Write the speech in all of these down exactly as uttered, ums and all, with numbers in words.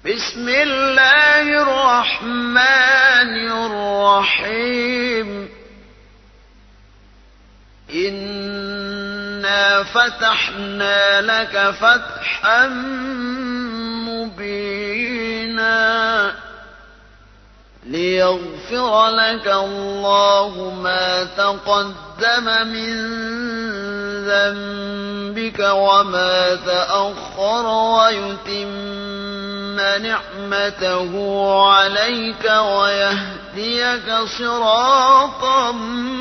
بسم الله الرحمن الرحيم إنا فتحنا لك فتحا مبينا ليغفر لك الله ما تقدم من ذنبك وما تأخر ويتم نعمته عليك ويهديك صراطا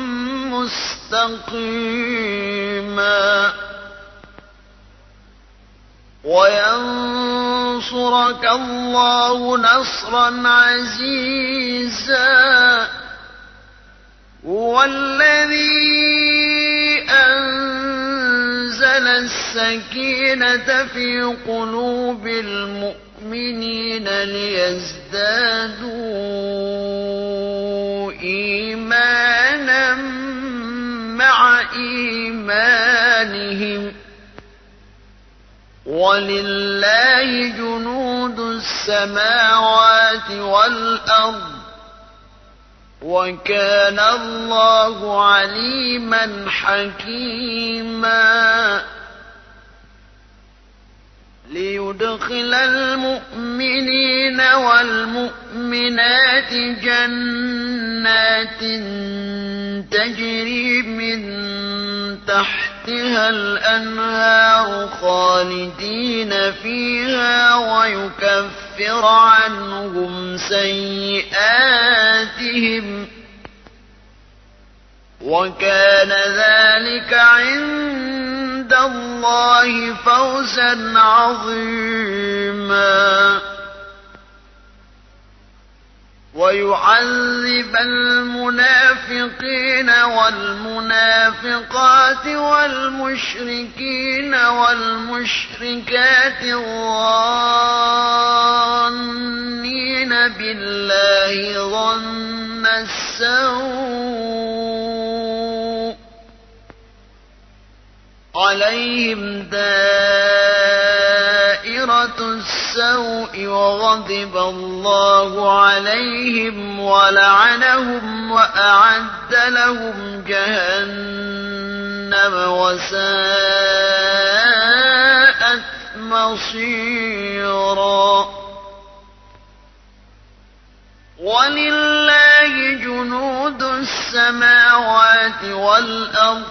مستقيما وينصرك الله نصرا عزيزا هو الذي أنزل السكينة في قلوب المؤمنين ليزدادوا إيمانا مع إيمانهم ولله جنود السماوات والأرض وكان الله عليما حكيما ليدخل المؤمنين والمؤمنات جنات تجري من تحتها الأنهار خالدين فيها ويكفر عنهم سيئاتهم وكان ذلك عند الله فوزا عظيما ويعذب المنافقين والمنافقات والمشركين والمشركات الظانين بالله ظن السوء عليهم دائرة السوء وغضب الله عليهم ولعنهم وأعد لهم جهنم وساءت مصيرا ولله جنود السماوات والأرض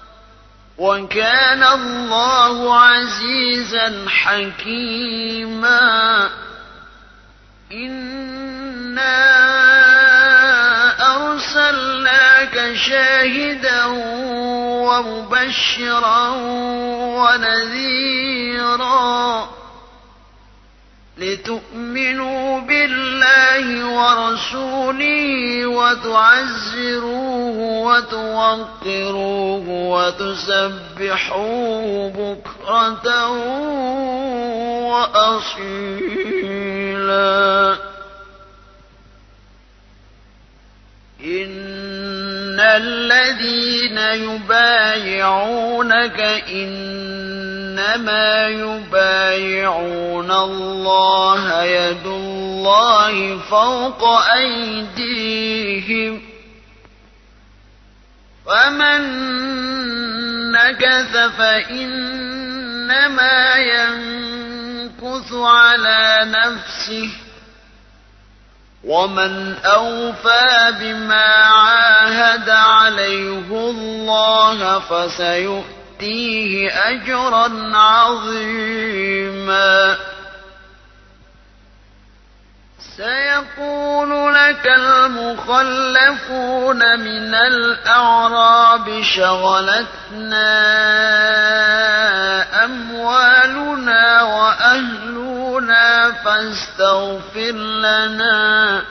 وكان الله عزيزا حكيما إنا أرسلناك شاهدا ومبشرا ونذيرا لتؤمنوا بالله ورسوله وتعزروه وتوقروه وتسبحوه بكرة وأصيلا إن الذين يبايعونك إنما يبايعون الله يد الله فوق أيديهم فمن نكث فإنما ينكث على نفسه ومن أوفى بما عاهد عليه الله فسيؤتيه أجرا عظيما سيقول لك المخلفون من الأعراب شغلتنا أموالنا وأهلنا فاستغفر لنا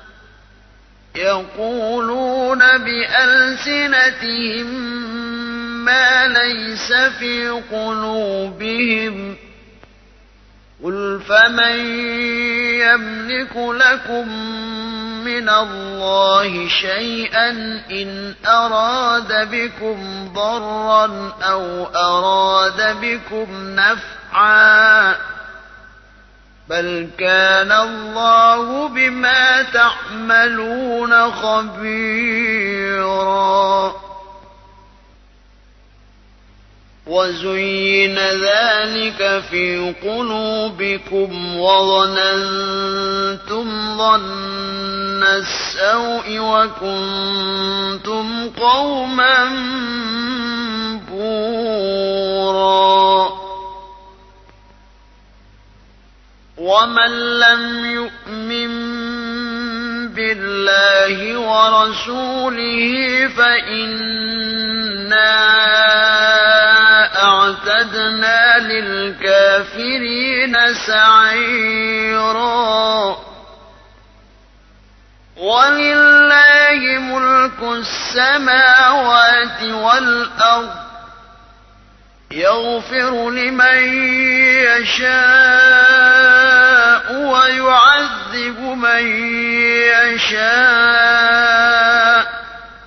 يقولون بألسنتهم ما ليس في قلوبهم قل فمن يملك لكم من الله شيئا إن أراد بكم ضرا أو أراد بكم نفعا بل كان الله بما تعملون خبيرا وزين ذلك في قلوبكم وظننتم ظن السوء وكنتم قوما بورا ومن لم يؤمن بالله ورسوله فإنا أعتدنا للكافرين سعيرا ولله ملك السماوات والأرض يغفر لمن يشاء ويعذب من يشاء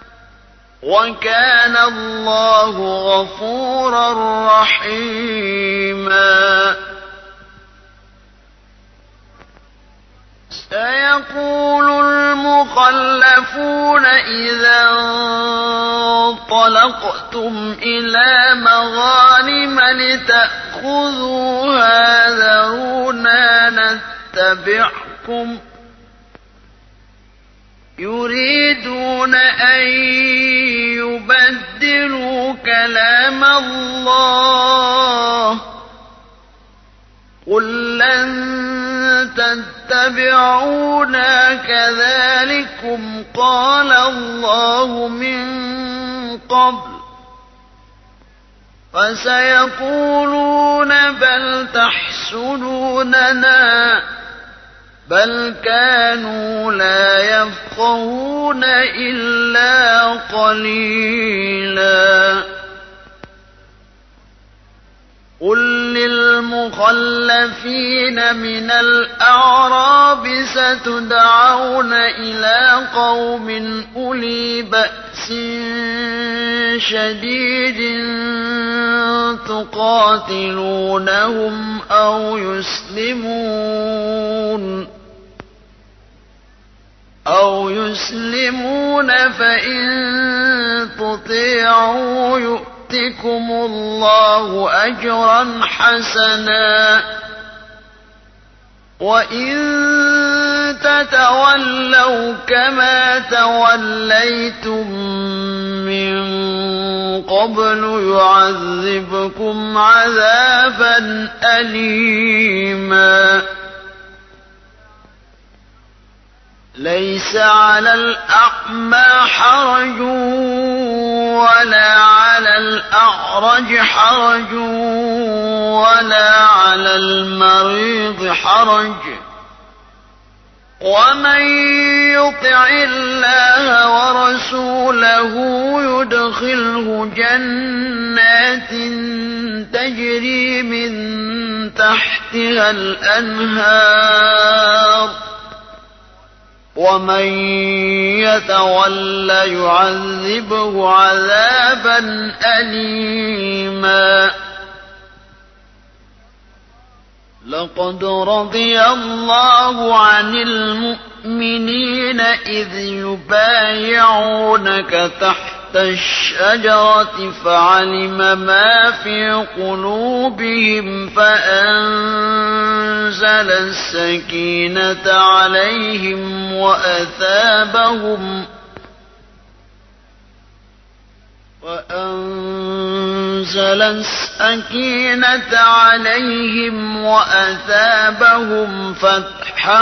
وكان الله غفورا رحيما سيقول المخلفون إذا انطلقتم إلى مغانم لتأخذوها ذرونا نتبعكم يريدون أن يبدلوا كلام الله قل لن تتبعونا كذلكم قال الله من قبل فسيقولون بل تحسدوننا بل كانوا لا يفقهون إلا قليلا قل للمخلفين من الأعراب ستدعون إلى قوم أولي بأس شديد تقاتلونهم أو يسلمون أو يسلمون فإن تطيعوا يؤتكم الله أجرا حسنا وإن تتولوا كما توليتم من قبل يعذبكم عذابا أليما ليس على الأعمى حرج ولا على الأعرج حرج ولا على المريض حرج ومن يطع الله ورسوله يدخله جنات تجري من تحتها الأنهار ومن يتول يعذبه عذابا أليما لقد رضي الله عن المؤمنين إذ يبايعونك تحت الشجرة فعلم ما في قلوبهم فأنزل السكينة عليهم وأثابهم وأنزل السكينة عليهم وأثابهم فتحا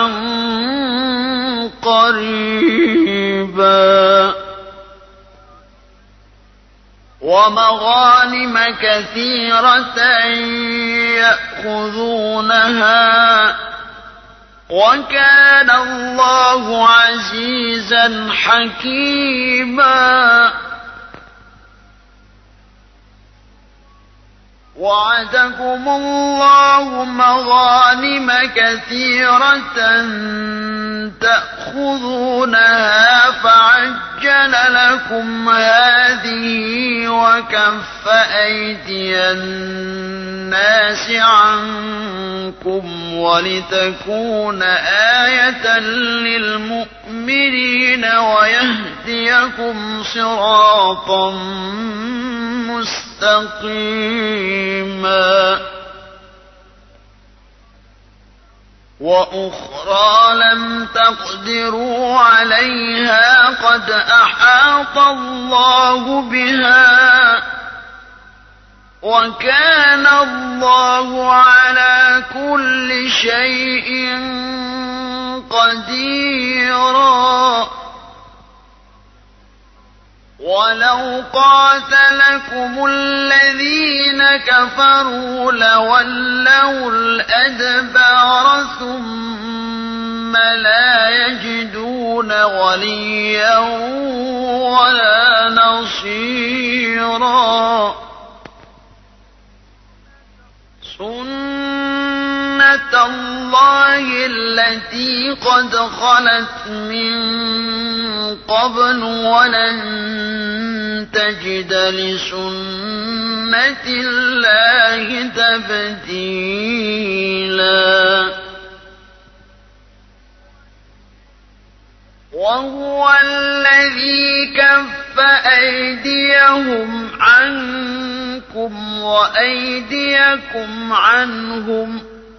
قريبا ومغانم كثيرة يأخذونها وكان الله عزيزا حكيما وعدكم الله مغانم كثيرة تأخذونها فعجل لكم هذه وكف أيدي الناس عنكم ولتكون آية للمؤمنين ويهديكم صراطا مستقيما. وأخرى لم تقدروا عليها قد أحاط الله بها وكان الله على كل شيء قديرا. ولو قاتلكم الذين كفروا لولوا الأدبار ثم لا يجدون وليا ولا نصيرا. سنة الله التي قد خلت من قبل ولن تجد لسنة الله تبديلا. وهو الذي كف أيديهم عنكم وأيديكم عنهم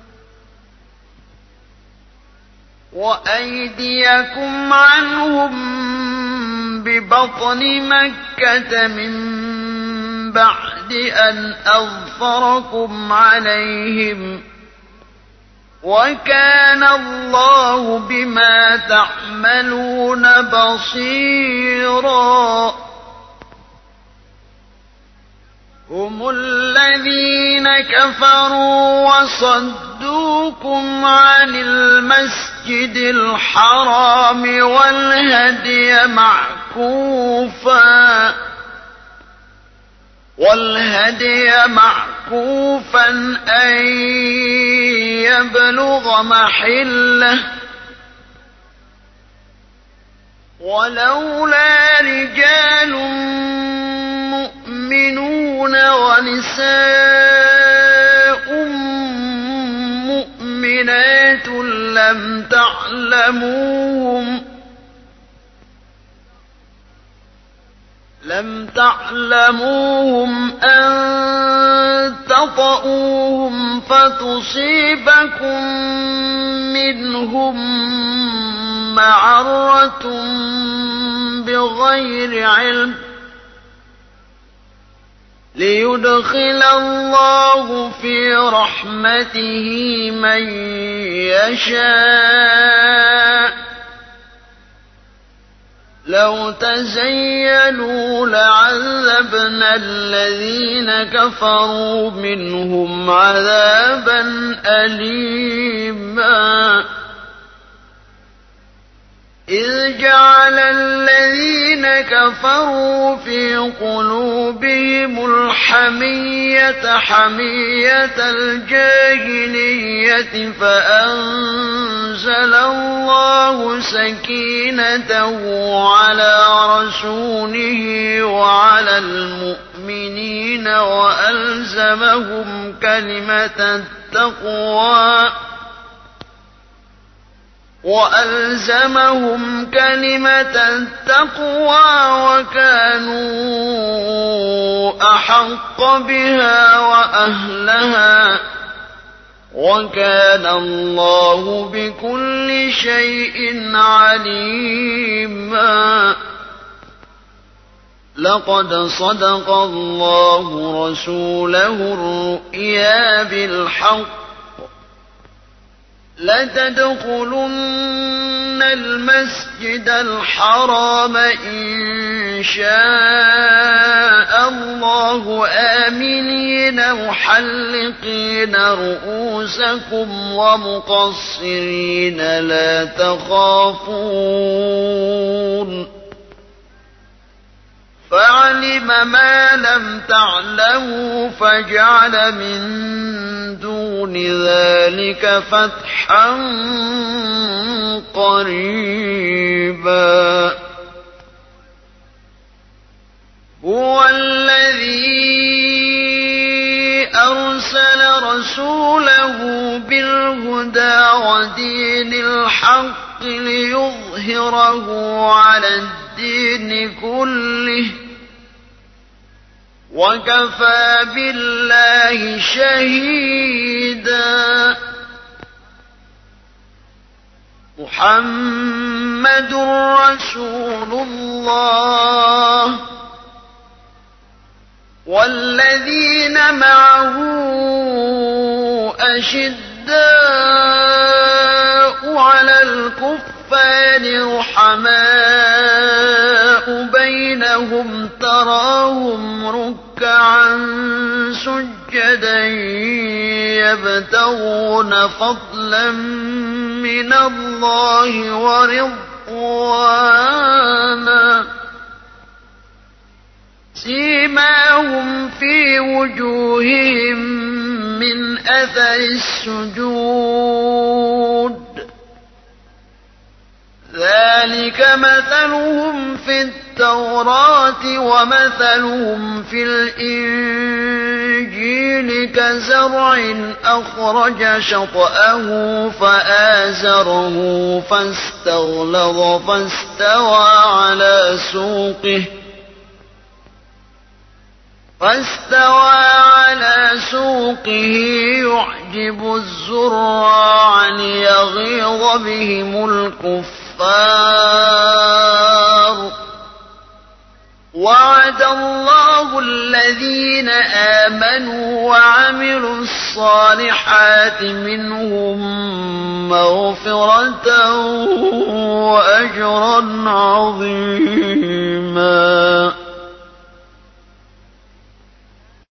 وأيديكم عنهم ببطن مكة من بعد أن أظفركم عليهم وكان الله بما تعملون بصيرا. هم الذين كفروا وصدوكم عن المسجد الحرام والهدي معكوفا والهدي معكوفا أن يبلغ محله ولولا رجال مؤمنون ونساء مؤمنات لم تعلموهم لم تعلموهم أن تطؤوهم فتصيبكم منهم معرة بغير علم ليدخل الله في رحمته من يشاء. لو تزيلوا لعذبنا الذين كفروا منهم عذابا أليما. إذ جعل الذين كفروا في قلوبهم الحمية حمية الجاهلية فأنزل الله سكينته على رسوله وعلى المؤمنين وألزمهم كلمة التقوى وألزمهم كلمة التقوى وكانوا أحق بها وأهلها وكان الله بكل شيء عليما. لقد صدق الله رسوله الرؤيا بالحق لتدخلن المسجد الحرام إن شاء الله آمنين محلقين رؤوسكم ومقصرين لا تخافون فعلم ما لم تعلموا فجعل من دون ذلك فتحا قريبا هو الذي أرسل رسوله بالهدى ودين الحق ليظهره على الدين كله وكفى بالله شهيدا محمد رسول الله والذين معه أشداء على الكفار رحماء بينهم تراهم ركعا سجدا يبتغون فضلا من الله ورضوانا سيماهم في وجوههم من أثر السجود ذلك مثلهم في التوراة ومثلهم في الإنجيل كزرع أخرج شطأه فآزره فاستغلظ فاستوى على سوقه فاستوى على سوقه يعجب الزراع ليغيظ بهم الكفار وعد الله الذين آمنوا وعملوا الصالحات منهم مغفرة وأجرا عظيما